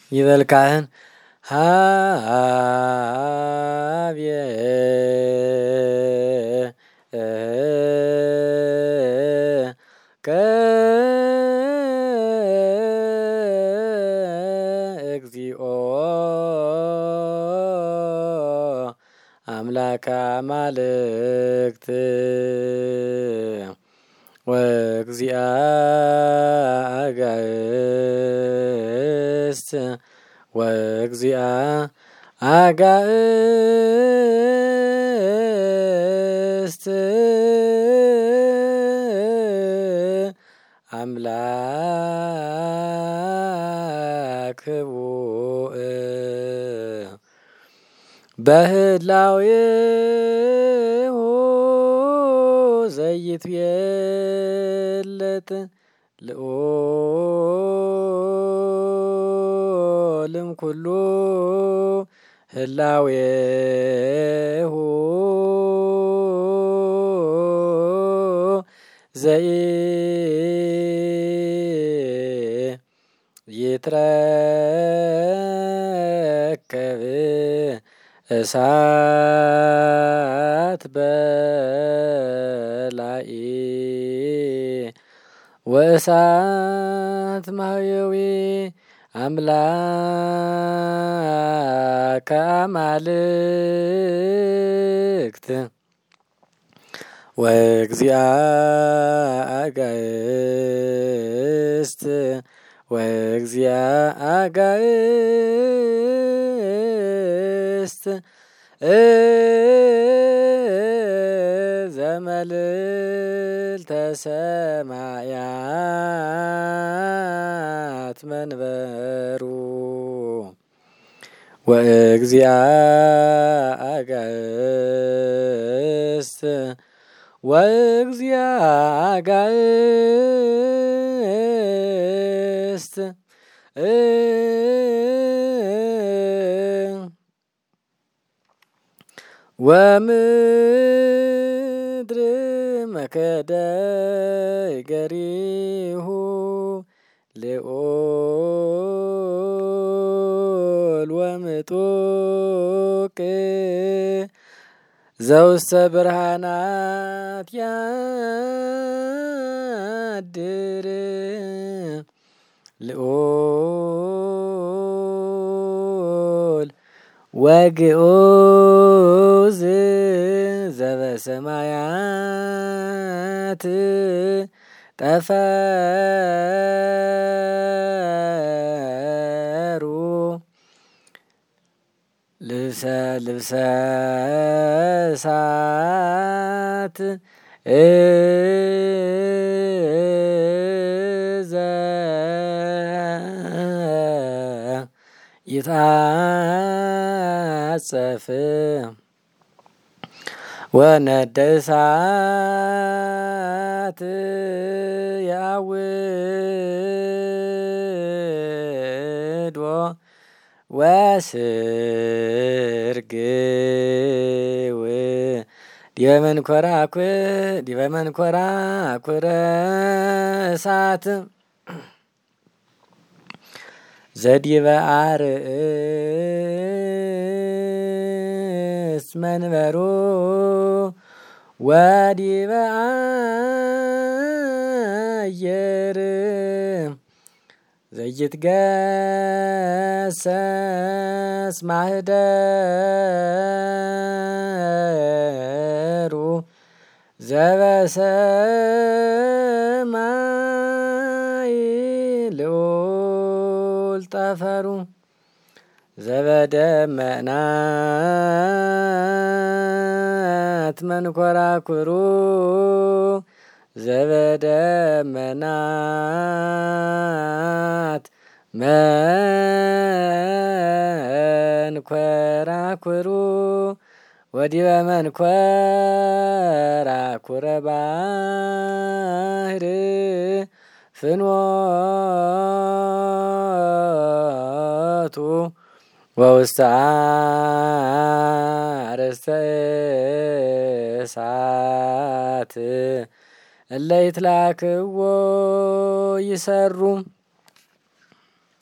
ይበል ካህን ሀብየ እግዚኦ አምላከ አማልክት ወእግዚአ አጋእዝት ወእግዚአ አጋእዝት አምላክ ህቡእ በህላዌሁ ዘይትቤለጥ ልዑልም ኩሉ ህላዌሁ ይትረከብ እሳት በላኢ ወእሳት ማህየዊ አምላከ አማልክት ወእግዚአ አጋእዝት ወእግዚአ አጋእዝት ዘመልዕልተ ሰማያት መንበሩ ወእግዚአ አጋእዝት ወእግዚአ አጋእዝት ወምድር መከደይ ገሪሁ ልዑል ወምጡቅ ዘውስተ ብርሃናት ያድር ልዑል ወግዑዝ ዘበሰማያት ጠፈሩ ልብሰ እሳት ይትዓጸፍ ወነደ እሳት ያውድዎ ወስርግው ዲበ መንኰራኵረ እሳት ዘዲበ አርእስት መንበሩ ወዲበ አየር ዘይትገሰስ ማህደሩ ዘበሰማይ ልዑል ጠፈሩ ዘበደመናት መንኰራኵሩ ዘበደመናት መንኰራኵሩ ወዲበ መንኰራኵረ ባሕር ፍኖቱ ወውስተ አርእስተ እሳት እለ ይትላክዎ ይሰሩ